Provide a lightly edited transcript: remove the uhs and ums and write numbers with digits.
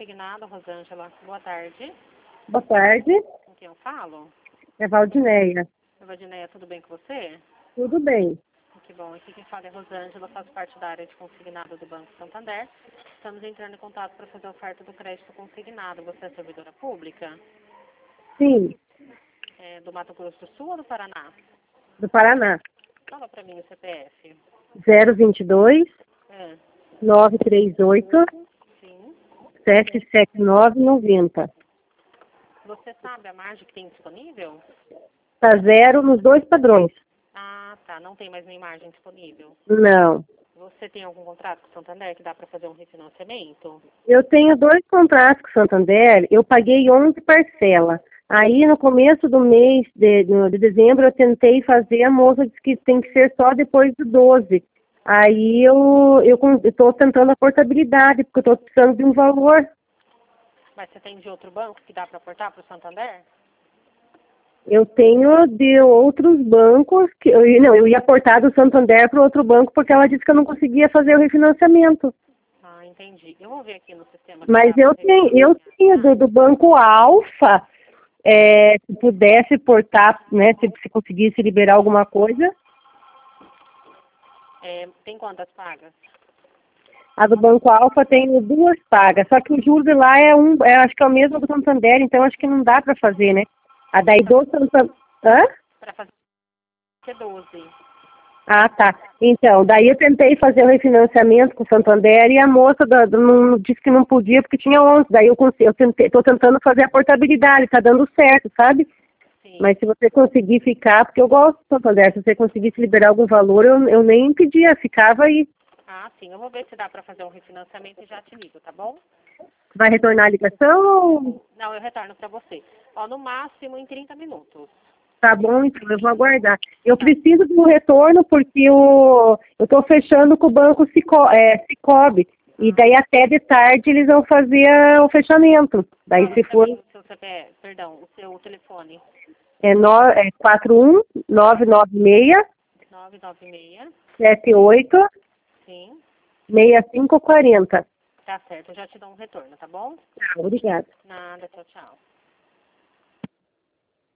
consignado, Rosângela. Boa tarde. Boa tarde, Com quem eu falo? é Valdineia. Vadineia, tudo bem com você? Tudo bem? Que bom. Aqui quem fala é Rosângela, faço parte da área de consignado do Banco Santander. Estamos entrando em contato para fazer a oferta do crédito consignado. Você é servidora pública? Sim, Do Mato Grosso do Sul ou do Paraná? do Paraná. Fala para mim o CPF. 022 É, 938 sim. 779 90. Você sabe a margem que tem disponível? Tá zero nos dois padrões. Ah, tá. Não tem mais nenhuma margem disponível. Não. Você tem algum contrato com o Santander que dá para fazer um refinanciamento? Eu tenho dois contratos com o Santander, eu paguei 11 parcelas. Aí no começo do mês de dezembro eu tentei fazer, a moça disse que tem que ser só depois do 12. Aí eu estou tentando a portabilidade, porque eu estou precisando de um valor. Mas você tem de outro banco que dá para aportar para o Santander? Eu tenho de outros bancos, eu ia aportar do Santander para outro banco porque ela disse que eu não conseguia fazer o refinanciamento. Ah, entendi. Eu vou ver aqui no sistema que Mas dá para eu tenho do Banco Alfa, se pudesse portar, né, se conseguisse liberar alguma coisa. Tem quantas pagas? A do Banco Alfa tem duas pagas, só que o juros lá acho que é o mesmo do Santander, então acho que não dá para fazer, né? A daí do Santander. Hã? Para fazer C12. Ah, tá. Então, daí eu tentei fazer o refinanciamento com o Santander e a moça não, disse que não podia porque tinha 11. Daí tô tentando fazer a portabilidade, tá dando certo, sabe? Sim. Mas se você conseguir ficar, porque eu gosto do Santander, se você conseguisse liberar algum valor, eu nem pedia, ficava aí. Ah, sim. Eu vou ver se dá para fazer um refinanciamento e já te ligo, tá bom? Vai retornar a ligação? Não, eu retorno para você. Ó, no máximo em 30 minutos. Tá bom, então eu vou aguardar. Eu preciso do retorno porque eu estou fechando com o banco Cicobi. E daí até de tarde eles vão fazer o fechamento. Daí se for. O seu CPF, perdão, o seu telefone. É 41996 996. 78 Sim. 6540. Tá certo. Eu já te dou um retorno, tá bom? Tá, obrigada. Nada. Tchau, tchau.